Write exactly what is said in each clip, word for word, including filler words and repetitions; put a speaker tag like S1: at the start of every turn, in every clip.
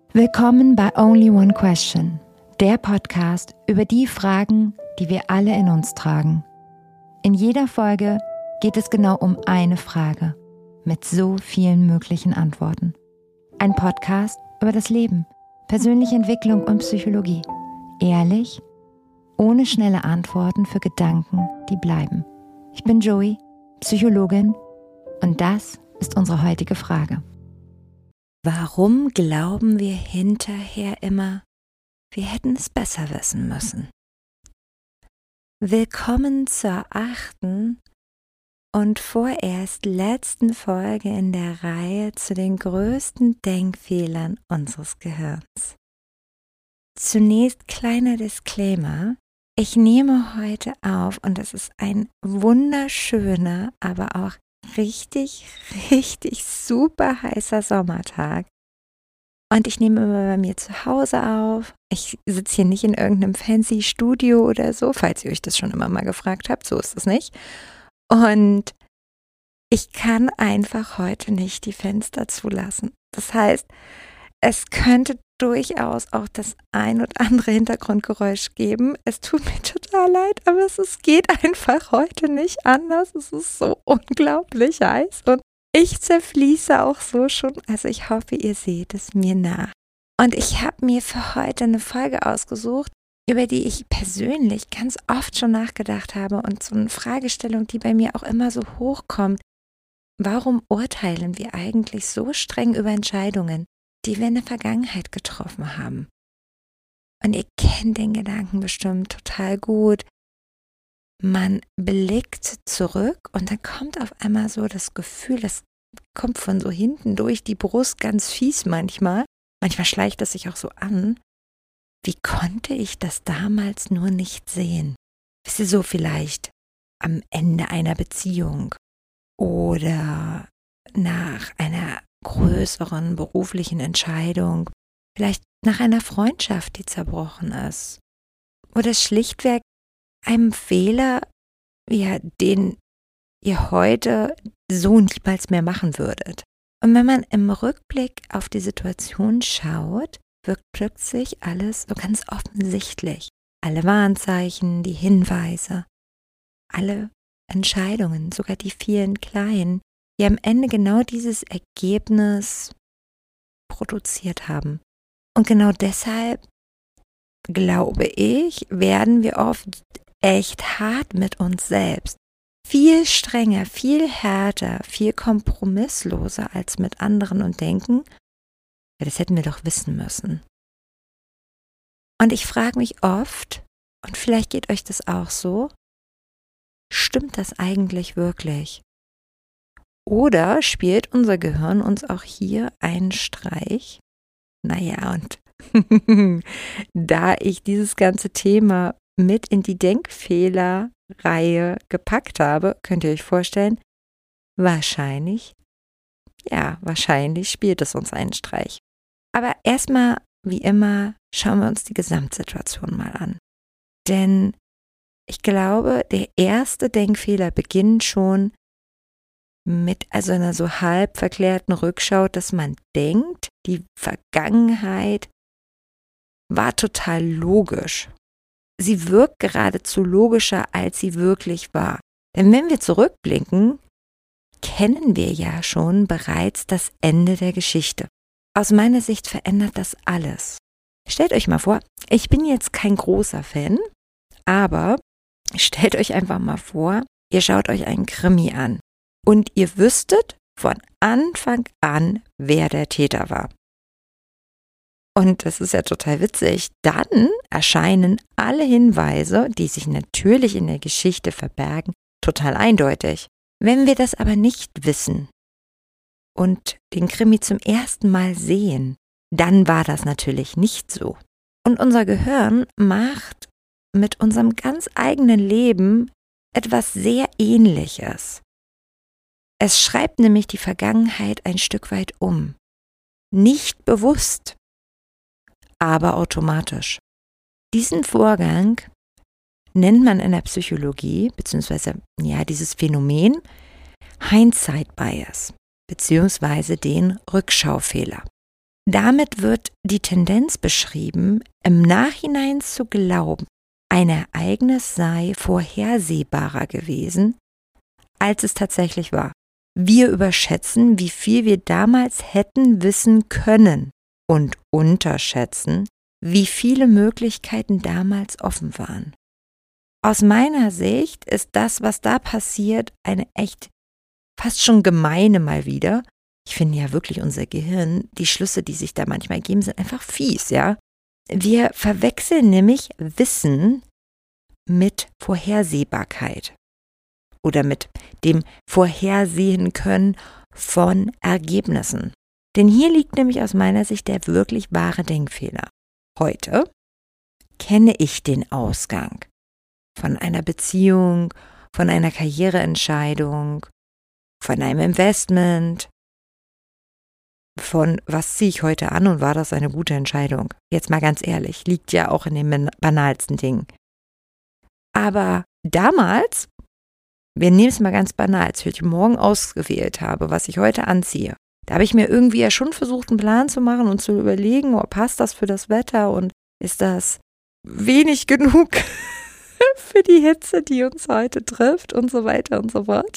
S1: Willkommen bei Only One Question, der Podcast über die Fragen, die wir alle in uns tragen. In jeder Folge geht es genau um eine Frage mit so vielen möglichen Antworten. Ein Podcast über das Leben, persönliche Entwicklung und Psychologie. Ehrlich, ohne schnelle Antworten für Gedanken, die bleiben. Ich bin Joey, Psychologin, und das ist unsere heutige Frage. Warum glauben wir hinterher immer, wir hätten es besser wissen müssen? Willkommen zur achten und vorerst letzten Folge in der Reihe zu den größten Denkfehlern unseres Gehirns. Zunächst kleiner Disclaimer: Ich nehme heute auf und es ist ein wunderschöner, aber auch richtig, richtig super heißer Sommertag. Und ich nehme immer bei mir zu Hause auf. Ich sitze hier nicht in irgendeinem fancy Studio oder so, falls ihr euch das schon immer mal gefragt habt, so ist es nicht. Und ich kann einfach heute nicht die Fenster zulassen. Das heißt, es könnte durchaus auch das ein oder andere Hintergrundgeräusch geben. Es tut mir total leid, aber es, es geht einfach heute nicht anders. Es ist so unglaublich heiß und ich zerfließe auch so schon. Also ich hoffe, ihr seht es mir nach. Und ich habe mir für heute eine Folge ausgesucht, über die ich persönlich ganz oft schon nachgedacht habe und so eine Fragestellung, die bei mir auch immer so hochkommt. Warum urteilen wir eigentlich so streng über Entscheidungen, die wir in der Vergangenheit getroffen haben? Und ihr kennt den Gedanken bestimmt total gut. Man blickt zurück und dann kommt auf einmal so das Gefühl, das kommt von so hinten durch die Brust ganz fies manchmal. Manchmal schleicht es sich auch so an. Wie konnte ich das damals nur nicht sehen? Wisst ihr, so vielleicht am Ende einer Beziehung oder nach einer größeren beruflichen Entscheidung, vielleicht nach einer Freundschaft, die zerbrochen ist, oder schlichtweg einem Fehler, ja, den ihr heute so niemals mehr machen würdet. Und wenn man im Rückblick auf die Situation schaut, wirkt plötzlich alles so ganz offensichtlich. Alle Warnzeichen, die Hinweise, alle Entscheidungen, sogar die vielen kleinen, die am Ende genau dieses Ergebnis produziert haben. Und genau deshalb, glaube ich, werden wir oft echt hart mit uns selbst. Viel strenger, viel härter, viel kompromissloser als mit anderen und denken, ja, das hätten wir doch wissen müssen. Und ich frage mich oft, und vielleicht geht euch das auch so, stimmt das eigentlich wirklich? Oder spielt unser Gehirn uns auch hier einen Streich? Naja, und da ich dieses ganze Thema mit in die Denkfehlerreihe gepackt habe, könnt ihr euch vorstellen, wahrscheinlich, ja, wahrscheinlich spielt es uns einen Streich. Aber erstmal, wie immer, schauen wir uns die Gesamtsituation mal an. Denn ich glaube, der erste Denkfehler beginnt schon mit also einer so halb verklärten Rückschau, dass man denkt, die Vergangenheit war total logisch. Sie wirkt geradezu logischer, als sie wirklich war. Denn wenn wir zurückblicken, kennen wir ja schon bereits das Ende der Geschichte. Aus meiner Sicht verändert das alles. Stellt euch mal vor, ich bin jetzt kein großer Fan, aber stellt euch einfach mal vor, ihr schaut euch einen Krimi an. Und ihr wüsstet von Anfang an, wer der Täter war. Und das ist ja total witzig. Dann erscheinen alle Hinweise, die sich natürlich in der Geschichte verbergen, total eindeutig. Wenn wir das aber nicht wissen und den Krimi zum ersten Mal sehen, dann war das natürlich nicht so. Und unser Gehirn macht mit unserem ganz eigenen Leben etwas sehr Ähnliches. Es schreibt nämlich die Vergangenheit ein Stück weit um. Nicht bewusst, aber automatisch. Diesen Vorgang nennt man in der Psychologie, beziehungsweise ja, dieses Phänomen Hindsight Bias, beziehungsweise den Rückschaufehler. Damit wird die Tendenz beschrieben, im Nachhinein zu glauben, ein Ereignis sei vorhersehbarer gewesen, als es tatsächlich war. Wir überschätzen, wie viel wir damals hätten wissen können und unterschätzen, wie viele Möglichkeiten damals offen waren. Aus meiner Sicht ist das, was da passiert, eine echt fast schon gemeine mal wieder. Ich finde ja wirklich unser Gehirn, die Schlüsse, die sich da manchmal geben, sind einfach fies, ja. Wir verwechseln nämlich Wissen mit Vorhersehbarkeit oder mit dem Vorhersehen können von Ergebnissen. Denn hier liegt nämlich aus meiner Sicht der wirklich wahre Denkfehler. Heute kenne ich den Ausgang von einer Beziehung, von einer Karriereentscheidung, von einem Investment, von was ziehe ich heute an und war das eine gute Entscheidung? Jetzt mal ganz ehrlich, liegt ja auch in den banalsten Dingen. Aber damals, wir nehmen es mal ganz banal, als ich morgen ausgewählt habe, was ich heute anziehe, da habe ich mir irgendwie ja schon versucht, einen Plan zu machen und zu überlegen, oh, passt das für das Wetter und ist das wenig genug für die Hitze, die uns heute trifft und so weiter und so fort.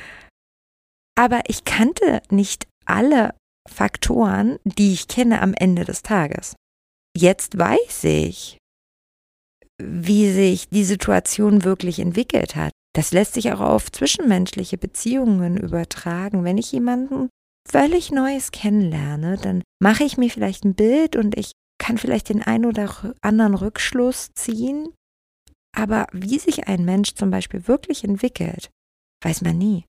S1: Aber ich kannte nicht alle Faktoren, die ich kenne am Ende des Tages. Jetzt weiß ich, wie sich die Situation wirklich entwickelt hat. Das lässt sich auch auf zwischenmenschliche Beziehungen übertragen. Wenn ich jemanden völlig Neues kennenlerne, dann mache ich mir vielleicht ein Bild und ich kann vielleicht den einen oder anderen Rückschluss ziehen. Aber wie sich ein Mensch zum Beispiel wirklich entwickelt, weiß man nie.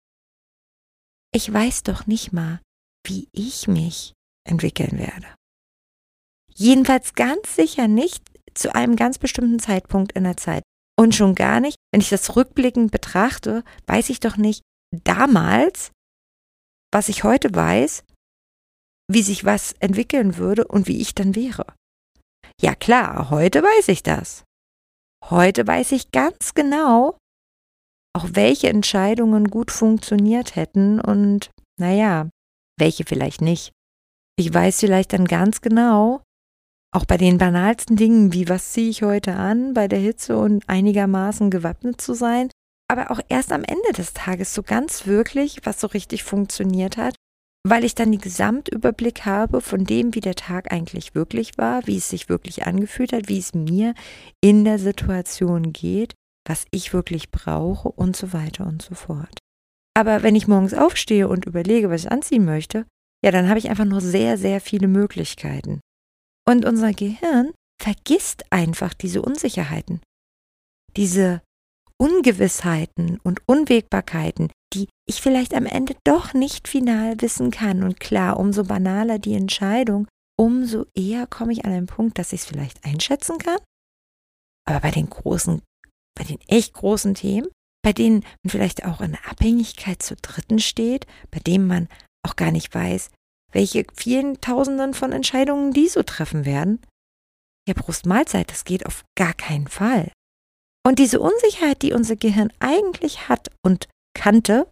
S1: Ich weiß doch nicht mal, wie ich mich entwickeln werde. Jedenfalls ganz sicher nicht zu einem ganz bestimmten Zeitpunkt in der Zeit. Und schon gar nicht, wenn ich das rückblickend betrachte, weiß ich doch nicht damals, was ich heute weiß, wie sich was entwickeln würde und wie ich dann wäre. Ja klar, heute weiß ich das. Heute weiß ich ganz genau, auch welche Entscheidungen gut funktioniert hätten und, naja, welche vielleicht nicht. Ich weiß vielleicht dann ganz genau, auch bei den banalsten Dingen, wie was ziehe ich heute an, bei der Hitze und einigermaßen gewappnet zu sein, aber auch erst am Ende des Tages so ganz wirklich, was so richtig funktioniert hat, weil ich dann den Gesamtüberblick habe von dem, wie der Tag eigentlich wirklich war, wie es sich wirklich angefühlt hat, wie es mir in der Situation geht, was ich wirklich brauche und so weiter und so fort. Aber wenn ich morgens aufstehe und überlege, was ich anziehen möchte, ja, dann habe ich einfach nur sehr, sehr viele Möglichkeiten. Und unser Gehirn vergisst einfach diese Unsicherheiten, diese Ungewissheiten und Unwägbarkeiten, die ich vielleicht am Ende doch nicht final wissen kann. Und klar, umso banaler die Entscheidung, umso eher komme ich an einen Punkt, dass ich es vielleicht einschätzen kann. Aber bei den großen, bei den echt großen Themen, bei denen man vielleicht auch in Abhängigkeit zu Dritten steht, bei denen man auch gar nicht weiß, welche vielen Tausenden von Entscheidungen die so treffen werden. Ja, Prost Mahlzeit, das geht auf gar keinen Fall. Und diese Unsicherheit, die unser Gehirn eigentlich hat und kannte,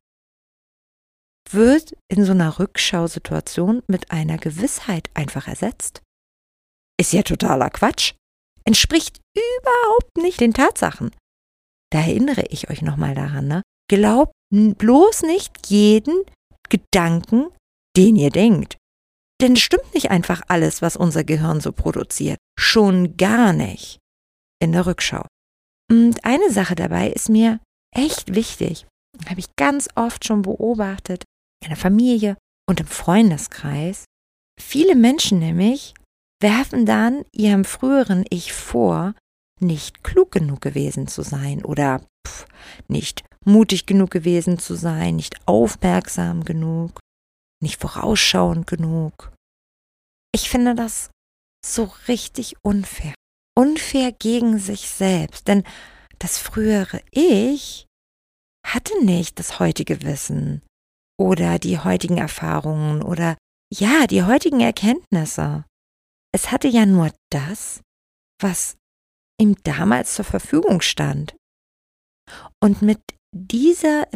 S1: wird in so einer Rückschausituation mit einer Gewissheit einfach ersetzt. Ist ja totaler Quatsch. Entspricht überhaupt nicht den Tatsachen. Da erinnere ich euch nochmal daran, ne? Glaubt bloß nicht jeden Gedanken, den ihr denkt. Denn es stimmt nicht einfach alles, was unser Gehirn so produziert. Schon gar nicht in der Rückschau. Und eine Sache dabei ist mir echt wichtig. Habe ich ganz oft schon beobachtet, in der Familie und im Freundeskreis. Viele Menschen nämlich werfen dann ihrem früheren Ich vor, nicht klug genug gewesen zu sein oder pff, nicht mutig genug gewesen zu sein, nicht aufmerksam genug, nicht vorausschauend genug. Ich finde das so richtig unfair. Unfair gegen sich selbst, denn das frühere Ich hatte nicht das heutige Wissen oder die heutigen Erfahrungen oder ja, die heutigen Erkenntnisse. Es hatte ja nur das, was ihm damals zur Verfügung stand. Und mit dieser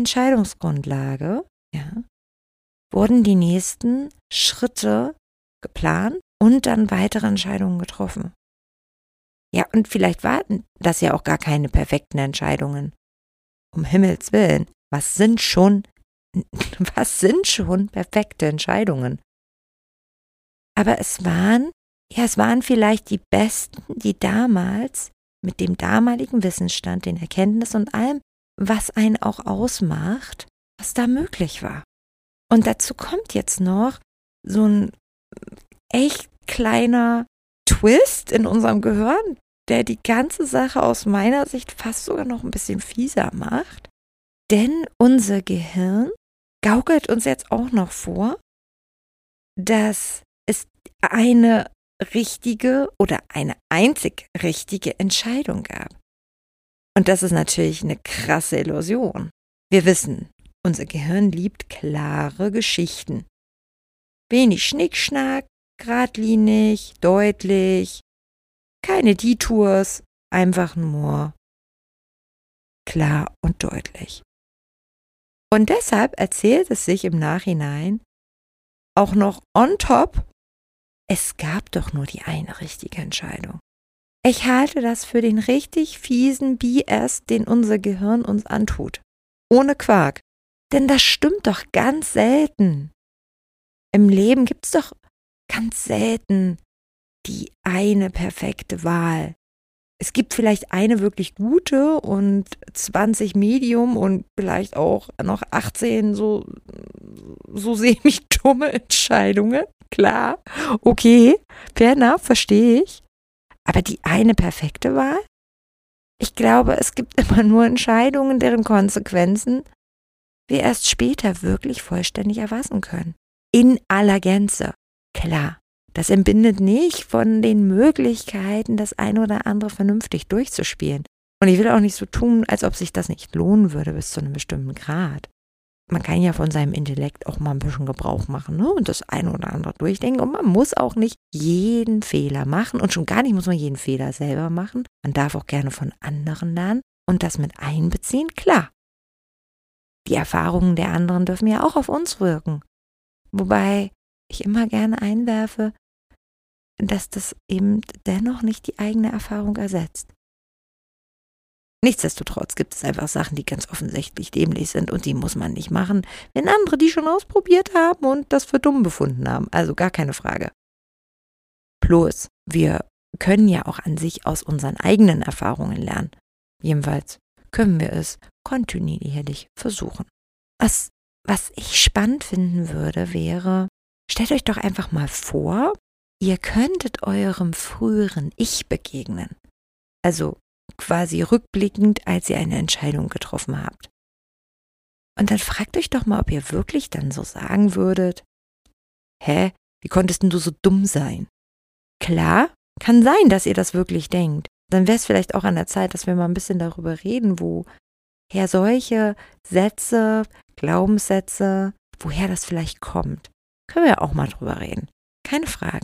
S1: Entscheidungsgrundlage, ja, wurden die nächsten Schritte geplant und dann weitere Entscheidungen getroffen. Ja, und vielleicht waren das ja auch gar keine perfekten Entscheidungen. Um Himmels Willen, was sind schon, was sind schon perfekte Entscheidungen? Aber es waren, ja, es waren vielleicht die besten, die damals mit dem damaligen Wissensstand, den Erkenntnissen und allem, was einen auch ausmacht, was da möglich war. Und dazu kommt jetzt noch so ein echt kleiner Twist in unserem Gehirn, der die ganze Sache aus meiner Sicht fast sogar noch ein bisschen fieser macht. Denn unser Gehirn gaukelt uns jetzt auch noch vor, dass es eine richtige oder eine einzig richtige Entscheidung gab. Und das ist natürlich eine krasse Illusion. Wir wissen, unser Gehirn liebt klare Geschichten. Wenig Schnickschnack, geradlinig, deutlich, keine Detours, einfach nur klar und deutlich. Und deshalb erzählt es sich im Nachhinein auch noch on top, es gab doch nur die eine richtige Entscheidung. Ich halte das für den richtig fiesen B S, den unser Gehirn uns antut. Ohne Quark. Denn das stimmt doch ganz selten. Im Leben gibt es doch ganz selten die eine perfekte Wahl. Es gibt vielleicht eine wirklich gute und zwanzig Medium und vielleicht auch noch achtzehn so, so semi-dumme Entscheidungen. Klar, okay, fair enough, verstehe ich. Aber die eine perfekte Wahl? Ich glaube, es gibt immer nur Entscheidungen, deren Konsequenzen wir erst später wirklich vollständig erfassen können. In aller Gänze. Klar, das entbindet nicht von den Möglichkeiten, das eine oder andere vernünftig durchzuspielen. Und ich will auch nicht so tun, als ob sich das nicht lohnen würde bis zu einem bestimmten Grad. Man kann ja von seinem Intellekt auch mal ein bisschen Gebrauch machen, ne? Und das eine oder andere durchdenken. Und man muss auch nicht jeden Fehler machen. Und schon gar nicht muss man jeden Fehler selber machen. Man darf auch gerne von anderen lernen und das mit einbeziehen. Klar, die Erfahrungen der anderen dürfen ja auch auf uns wirken. Wobei ich immer gerne einwerfe, dass das eben dennoch nicht die eigene Erfahrung ersetzt. Nichtsdestotrotz gibt es einfach Sachen, die ganz offensichtlich dämlich sind und die muss man nicht machen, wenn andere die schon ausprobiert haben und das für dumm befunden haben. Also gar keine Frage. Bloß, wir können ja auch an sich aus unseren eigenen Erfahrungen lernen. Jedenfalls können wir es kontinuierlich versuchen. Was, was ich spannend finden würde, wäre, stellt euch doch einfach mal vor, ihr könntet eurem früheren Ich begegnen. Also quasi rückblickend, als ihr eine Entscheidung getroffen habt. Und dann fragt euch doch mal, ob ihr wirklich dann so sagen würdet, hä, wie konntest denn du so dumm sein? Klar, kann sein, dass ihr das wirklich denkt. Dann wäre es vielleicht auch an der Zeit, dass wir mal ein bisschen darüber reden, woher solche Sätze, Glaubenssätze, woher das vielleicht kommt. Können wir auch mal drüber reden. Keine Frage.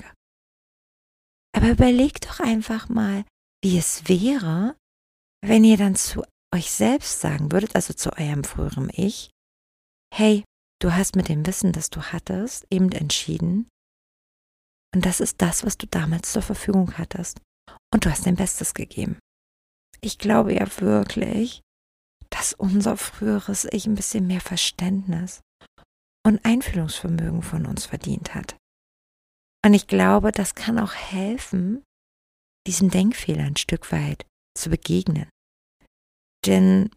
S1: Aber überlegt doch einfach mal, wie es wäre, wenn ihr dann zu euch selbst sagen würdet, also zu eurem früheren Ich, hey, du hast mit dem Wissen, das du hattest, eben entschieden und das ist das, was du damals zur Verfügung hattest und du hast dein Bestes gegeben. Ich glaube ja wirklich, dass unser früheres Ich ein bisschen mehr Verständnis und Einfühlungsvermögen von uns verdient hat. Und ich glaube, das kann auch helfen, diesen Denkfehler ein Stück weit zu begegnen. Denn,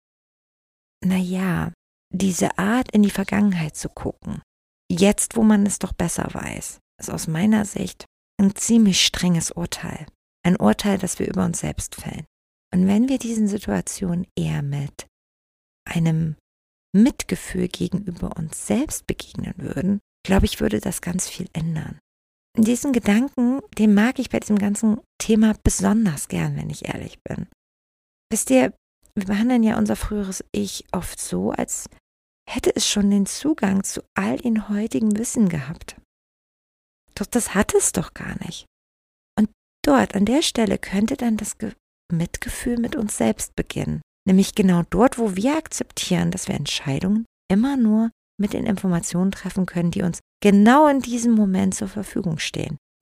S1: naja, diese Art in die Vergangenheit zu gucken, jetzt wo man es doch besser weiß, ist aus meiner Sicht ein ziemlich strenges Urteil. Ein Urteil, das wir über uns selbst fällen. Und wenn wir diesen Situationen eher mit einem Mitgefühl gegenüber uns selbst begegnen würden, glaube ich, würde das ganz viel ändern. Diesen Gedanken, den mag ich bei diesem ganzen Thema besonders gern, wenn ich ehrlich bin. Wisst ihr, wir behandeln ja unser früheres Ich oft so, als hätte es schon den Zugang zu all den heutigen Wissen gehabt. Doch das hat es doch gar nicht. Und dort, an der Stelle, könnte dann das Ge- Mitgefühl mit uns selbst beginnen. Nämlich genau dort, wo wir akzeptieren, dass wir Entscheidungen immer nur mit den Informationen treffen können, die uns genau in diesem Moment zur Verfügung stehen.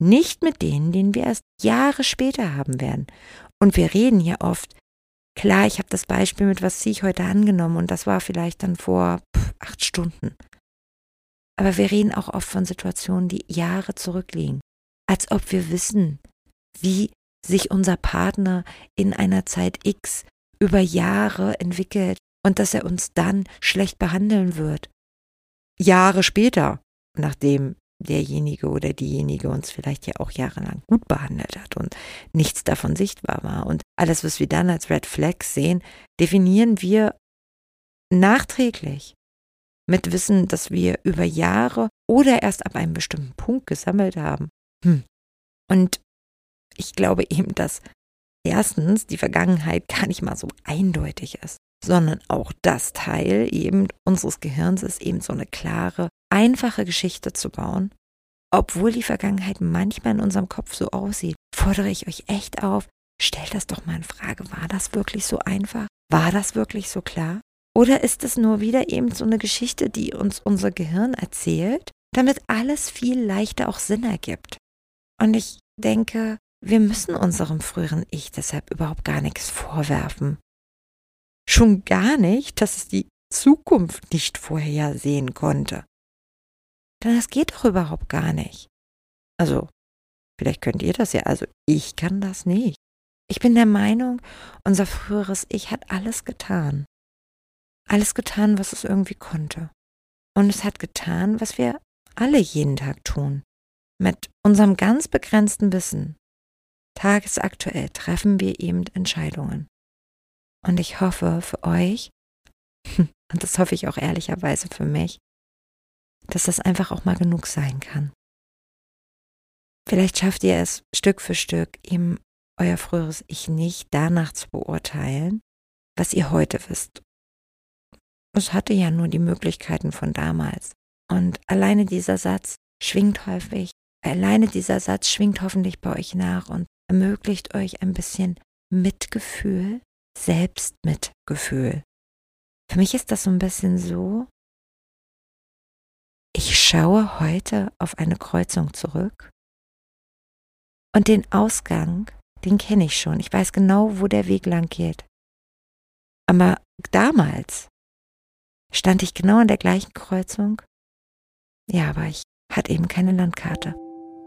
S1: Nicht mit denen, denen wir erst Jahre später haben werden. Und wir reden hier oft, klar, ich habe das Beispiel mit was ziehe ich heute angenommen und das war vielleicht dann vor pff, acht Stunden. Aber wir reden auch oft von Situationen, die Jahre zurückliegen. Als ob wir wissen, wie sich unser Partner in einer Zeit X über Jahre entwickelt und dass er uns dann schlecht behandeln wird. Jahre später, nachdem derjenige oder diejenige uns vielleicht ja auch jahrelang gut behandelt hat und nichts davon sichtbar war. Und alles, was wir dann als Red Flags sehen, definieren wir nachträglich mit Wissen, dass wir über Jahre oder erst ab einem bestimmten Punkt gesammelt haben. Hm. Und ich glaube eben, dass erstens die Vergangenheit gar nicht mal so eindeutig ist, sondern auch das Teil eben unseres Gehirns ist, eben so eine klare, einfache Geschichte zu bauen. Obwohl die Vergangenheit manchmal in unserem Kopf so aussieht, fordere ich euch echt auf, stellt das doch mal in Frage, war das wirklich so einfach? War das wirklich so klar? Oder ist es nur wieder eben so eine Geschichte, die uns unser Gehirn erzählt, damit alles viel leichter auch Sinn ergibt? Und ich denke, wir müssen unserem früheren Ich deshalb überhaupt gar nichts vorwerfen. Schon gar nicht, dass es die Zukunft nicht vorhersehen konnte. Denn das geht doch überhaupt gar nicht. Also, vielleicht könnt ihr das ja, also ich kann das nicht. Ich bin der Meinung, unser früheres Ich hat alles getan. Alles getan, was es irgendwie konnte. Und es hat getan, was wir alle jeden Tag tun. Mit unserem ganz begrenzten Wissen. Tagesaktuell treffen wir eben Entscheidungen. Und ich hoffe für euch, und das hoffe ich auch ehrlicherweise für mich, dass das einfach auch mal genug sein kann. Vielleicht schafft ihr es Stück für Stück, eben euer früheres Ich nicht danach zu beurteilen, was ihr heute wisst. Es hatte ja nur die Möglichkeiten von damals. Und alleine dieser Satz schwingt häufig, alleine dieser Satz schwingt hoffentlich bei euch nach und ermöglicht euch ein bisschen Mitgefühl, Selbstmitgefühl. Für mich ist das so ein bisschen so, ich schaue heute auf eine Kreuzung zurück und den Ausgang, den kenne ich schon. Ich weiß genau, wo der Weg lang geht. Aber damals stand ich genau an der gleichen Kreuzung. Ja, aber ich hatte eben keine Landkarte.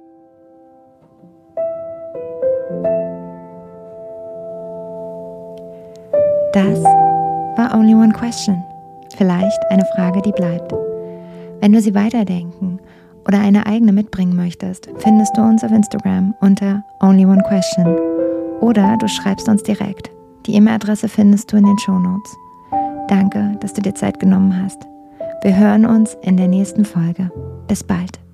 S1: Das war Only One Question. Vielleicht eine Frage, die bleibt. Wenn du sie weiterdenken oder eine eigene mitbringen möchtest, findest du uns auf Instagram unter Only One Question oder du schreibst uns direkt. Die E-Mail-Adresse findest du in den Shownotes. Danke, dass du dir Zeit genommen hast. Wir hören uns in der nächsten Folge. Bis bald.